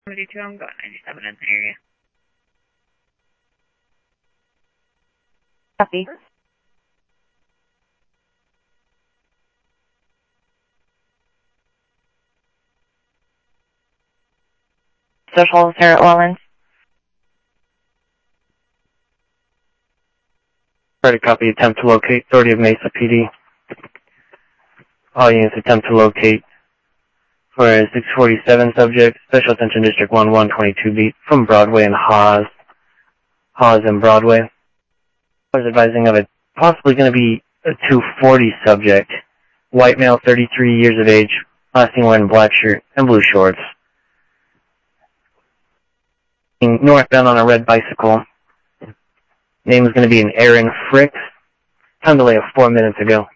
72, I'm going 97 in the area. Copy. Social Sarah Orleans. Try to copy, attempt to locate, Authority of Mesa PD. All units attempt to locate for a 647 subject, Special Attention District 1122 beat from Broadway and Haas and Broadway. I was advising of it possibly going to be a 240 subject, white male, 33 years of age, last seen wearing black shirt and blue shorts. Northbound on a red bicycle. Name is going to be an Aaron Fricks. Time delay of 4 minutes ago.